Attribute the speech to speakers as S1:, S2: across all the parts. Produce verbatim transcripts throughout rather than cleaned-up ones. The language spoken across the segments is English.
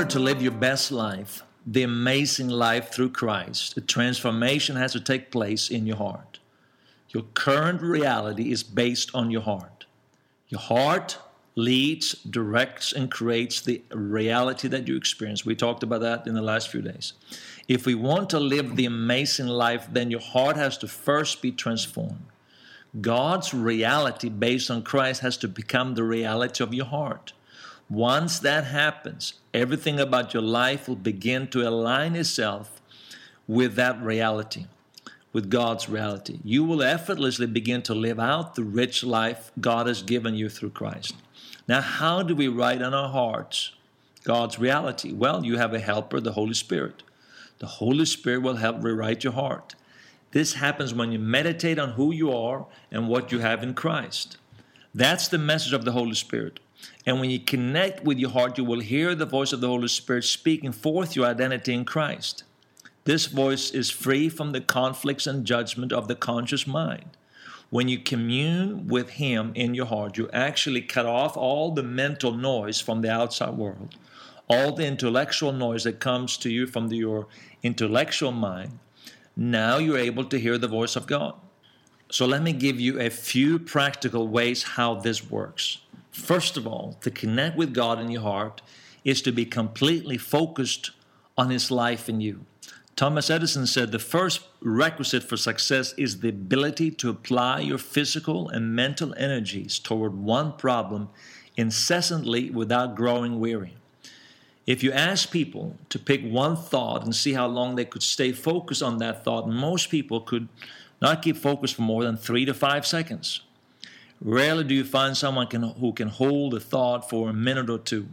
S1: order to live your best life, the amazing life through Christ, a transformation has to take place in your heart. Your current reality is based on your heart. Your heart leads, directs, and creates the reality that you experience. We talked about that in the last few days. If we want to live the amazing life, then your heart has to first be transformed. God's reality based on Christ has to become the reality of your heart. Once that happens, everything about your life will begin to align itself with that reality, with God's reality. You will effortlessly begin to live out the rich life God has given you through Christ. Now, how do we write on our hearts God's reality? Well, you have a helper, the Holy Spirit. The Holy Spirit will help rewrite your heart. This happens when you meditate on who you are and what you have in Christ. That's the message of the Holy Spirit. And when you connect with your heart, you will hear the voice of the Holy Spirit speaking forth your identity in Christ. This voice is free from the conflicts and judgment of the conscious mind. When you commune with Him in your heart, you actually cut off all the mental noise from the outside world, all the intellectual noise that comes to you from the, your intellectual mind. Now you're able to hear the voice of God. So let me give you a few practical ways how this works. First of all, to connect with God in your heart is to be completely focused on His life in you. Thomas Edison said the first requisite for success is the ability to apply your physical and mental energies toward one problem incessantly without growing weary. If you ask people to pick one thought and see how long they could stay focused on that thought, most people could not keep focused for more than three to five seconds. Rarely do you find someone can, who can hold a thought for a minute or two.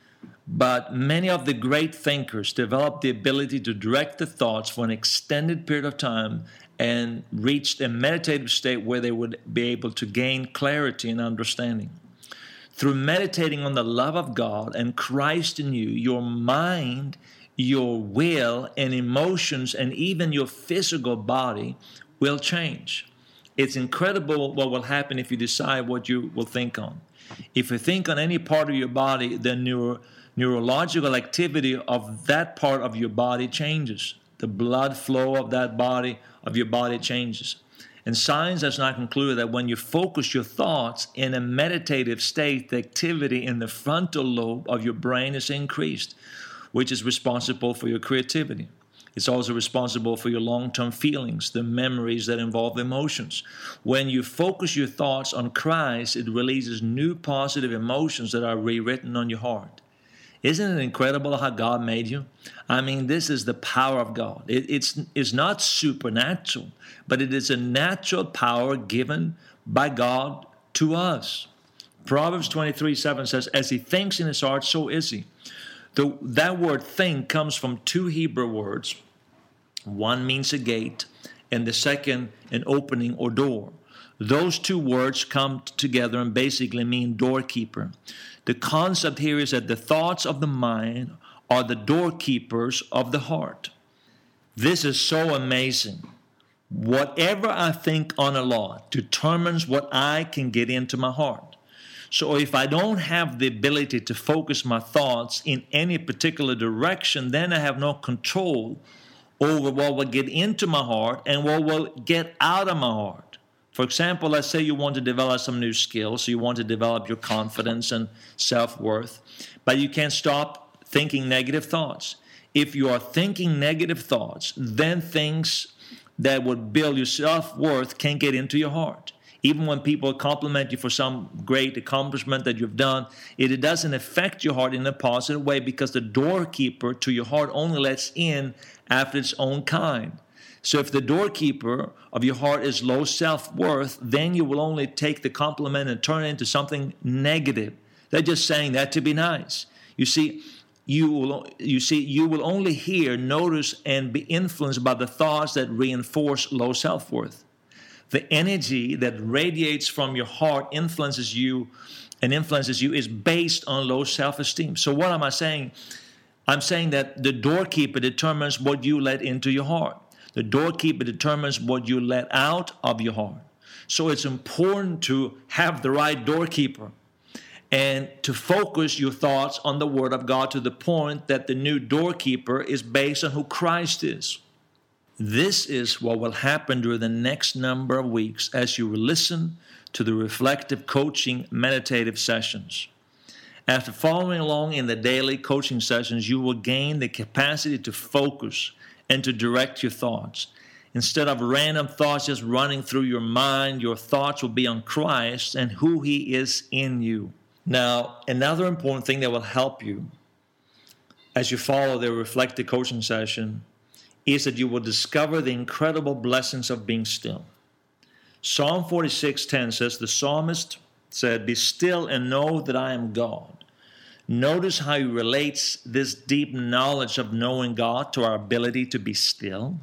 S1: But many of the great thinkers developed the ability to direct the thoughts for an extended period of time and reached a meditative state where they would be able to gain clarity and understanding. Through meditating on the love of God and Christ in you, your mind, your will, and emotions, and even your physical body will change. It's incredible what will happen if you decide what you will think on. If you think on any part of your body, the neuro, neurological activity of that part of your body changes. The blood flow of that body, of your body changes. And science has now concluded that when you focus your thoughts in a meditative state, the activity in the frontal lobe of your brain is increased, which is responsible for your creativity. It's also responsible for your long-term feelings, the memories that involve emotions. When you focus your thoughts on Christ, it releases new positive emotions that are rewritten on your heart. Isn't it incredible how God made you? I mean, this is the power of God. It, it's, it's not supernatural, but it is a natural power given by God to us. Proverbs twenty-three seven says, as he thinks in his heart, so is he. The, that word think comes from two Hebrew words. One means a gate, and the second an opening or door. Those two words come together and basically mean doorkeeper. The concept here is that the thoughts of the mind are the doorkeepers of the heart. This is so amazing. Whatever I think on a lot determines what I can get into my heart. So if I don't have the ability to focus my thoughts in any particular direction, then I have no control over what will get into my heart and what will get out of my heart. For example, let's say you want to develop some new skills, you want to develop your confidence and self-worth, but you can't stop thinking negative thoughts. If you are thinking negative thoughts, then things that would build your self-worth can't get into your heart. Even when people compliment you for some great accomplishment that you've done, it, it doesn't affect your heart in a positive way because the doorkeeper to your heart only lets in after its own kind. So if the doorkeeper of your heart is low self-worth, then you will only take the compliment and turn it into something negative. They're just saying that to be nice. You see, you will, you see, you will only hear, notice, and be influenced by the thoughts that reinforce low self-worth. The energy that radiates from your heart influences you and influences you is based on low self-esteem. So what am I saying? I'm saying that the doorkeeper determines what you let into your heart. The doorkeeper determines what you let out of your heart. So it's important to have the right doorkeeper. and to focus your thoughts on the Word of God to the point that the new doorkeeper is based on who Christ is. This is what will happen during the next number of weeks as you listen to the reflective coaching meditative sessions. After following along in the daily coaching sessions, you will gain the capacity to focus and to direct your thoughts. Instead of random thoughts just running through your mind, your thoughts will be on Christ and who He is in you. Now, another important thing that will help you as you follow the reflective coaching session is that you will discover the incredible blessings of being still. Psalm forty-six ten says, the psalmist said, "Be still and know that I am God." Notice how he relates this deep knowledge of knowing God to our ability to be still.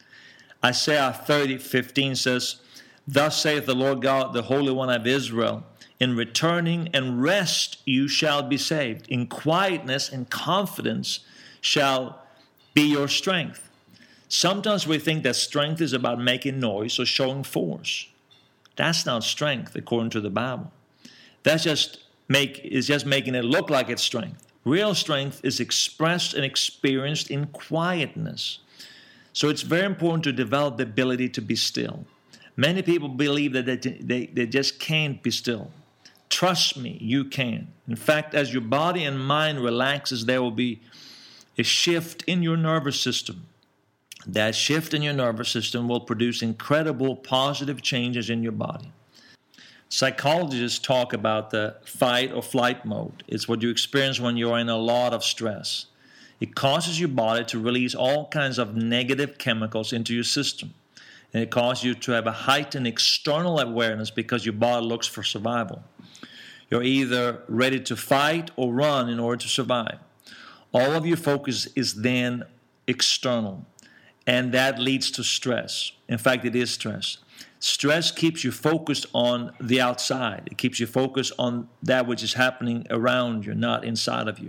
S1: Isaiah thirty fifteen says, "Thus saith the Lord God, the Holy One of Israel, in returning and rest you shall be saved. In quietness and confidence shall be your strength." Sometimes we think that strength is about making noise or showing force. That's not strength according to the Bible. That's just make is just making it look like it's strength. Real strength is expressed and experienced in quietness. So it's very important to develop the ability to be still. Many people believe that they, they, they just can't be still. Trust me, you can. In fact, as your body and mind relaxes, there will be a shift in your nervous system. That shift in your nervous system will produce incredible positive changes in your body. Psychologists talk about the fight or flight mode. It's what you experience when you're in a lot of stress. It causes your body to release all kinds of negative chemicals into your system. And it causes you to have a heightened external awareness because your body looks for survival. You're either ready to fight or run in order to survive. All of your focus is then external. And that leads to stress. In fact, it is stress. Stress keeps you focused on the outside. It keeps you focused on that which is happening around you, not inside of you.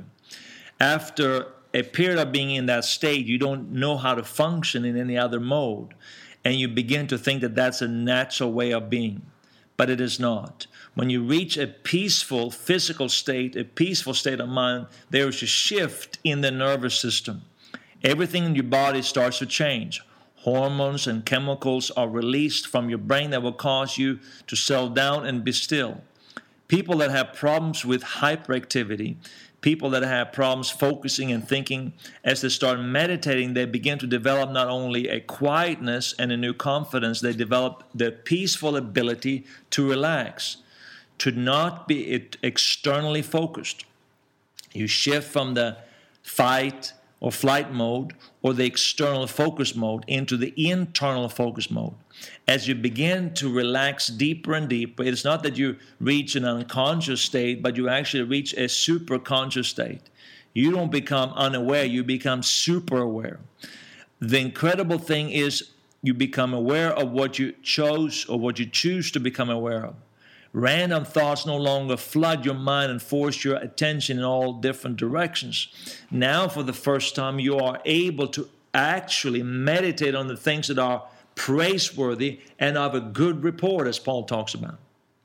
S1: After a period of being in that state, you don't know how to function in any other mode. And you begin to think that that's a natural way of being. But it is not. When you reach a peaceful physical state, a peaceful state of mind, there is a shift in the nervous system. Everything in your body starts to change. Hormones and chemicals are released from your brain that will cause you to settle down and be still. People that have problems with hyperactivity, people that have problems focusing and thinking, as they start meditating, they begin to develop not only a quietness and a new confidence, they develop the peaceful ability to relax, to not be externally focused. You shift from the fight or flight mode or the external focus mode into the internal focus mode. As you begin to relax deeper and deeper, it's not that you reach an unconscious state, but you actually reach a super conscious state. You don't become unaware, you become super aware. The incredible thing is you become aware of what you chose or what you choose to become aware of. Random thoughts no longer flood your mind and force your attention in all different directions. Now, for the first time, you are able to actually meditate on the things that are praiseworthy and of a good report, as Paul talks about.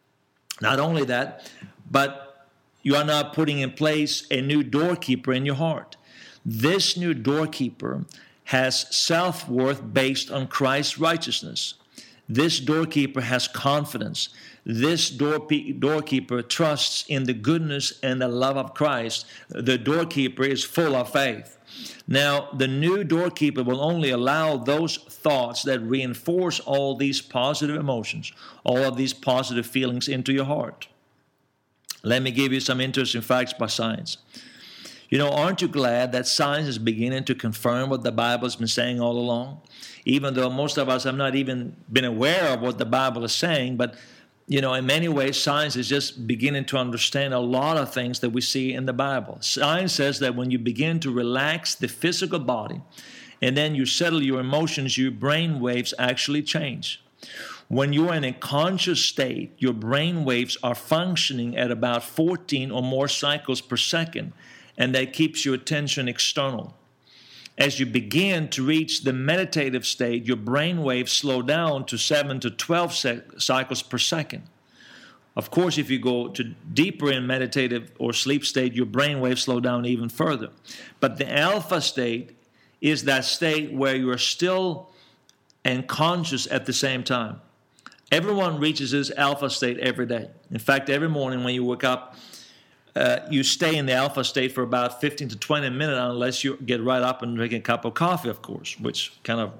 S1: Not only that, but you are now putting in place a new doorkeeper in your heart. This new doorkeeper has self-worth based on Christ's righteousness. This doorkeeper has confidence. This door, doorkeeper trusts in the goodness and the love of Christ. The doorkeeper is full of faith. Now, the new doorkeeper will only allow those thoughts that reinforce all these positive emotions, all of these positive feelings into your heart. Let me give you some interesting facts by science. You know, aren't you glad that science is beginning to confirm what the Bible has been saying all along? Even though most of us have not even been aware of what the Bible is saying, but you know, in many ways, science is just beginning to understand a lot of things that we see in the Bible. Science says that when you begin to relax the physical body and then you settle your emotions, your brain waves actually change. When you're in a conscious state, your brain waves are functioning at about fourteen or more cycles per second, and that keeps your attention external. As you begin to reach the meditative state, your brain waves slow down to seven to twelve cycles per second. Of course, if you go to deeper in meditative or sleep state, your brain waves slow down even further. But the alpha state is that state where you are still and conscious at the same time. Everyone reaches this alpha state every day. In fact, every morning when you wake up, uh, you stay in the alpha state for about fifteen to twenty minutes unless you get right up and drink a cup of coffee, of course, which kind of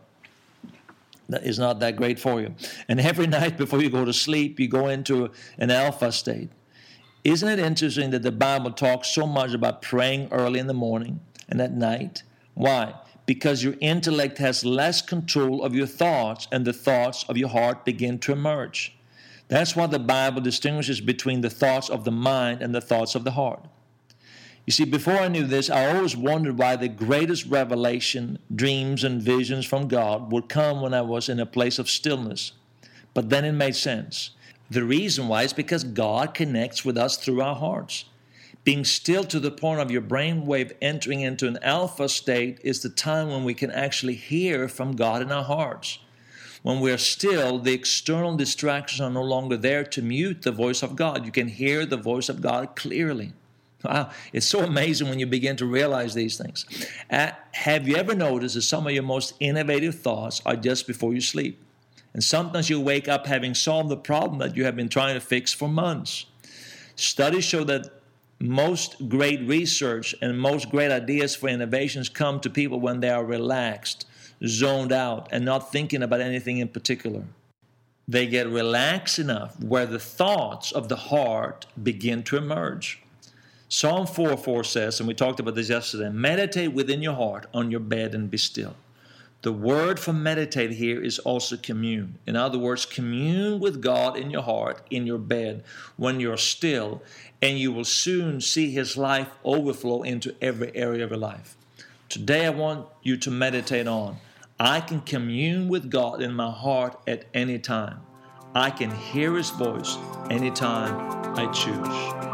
S1: is not that great for you. And every night before you go to sleep, you go into an alpha state. Isn't it interesting that the Bible talks so much about praying early in the morning and at night? Why? Because your intellect has less control of your thoughts, and the thoughts of your heart begin to emerge. That's why the Bible distinguishes between the thoughts of the mind and the thoughts of the heart. You see, before I knew this, I always wondered why the greatest revelation, dreams, and visions from God would come when I was in a place of stillness. But then it made sense. The reason why is because God connects with us through our hearts. Being still to the point of your brainwave entering into an alpha state is the time when we can actually hear from God in our hearts. When we are still, the external distractions are no longer there to mute the voice of God. You can hear the voice of God clearly. Wow, it's so amazing when you begin to realize these things. Uh, have you ever noticed that some of your most innovative thoughts are just before you sleep? And sometimes you wake up having solved the problem that you have been trying to fix for months. Studies show that most great research and most great ideas for innovations come to people when they are relaxed, zoned out, and not thinking about anything in particular. They get relaxed enough where the thoughts of the heart begin to emerge. Psalm four four says, and we talked about this yesterday, meditate within your heart on your bed and be still. The word for meditate here is also commune. In other words, commune with God in your heart, in your bed, when you're still, and you will soon see His life overflow into every area of your life. Today I want you to meditate on, I can commune with God in my heart at any time. I can hear His voice anytime I choose.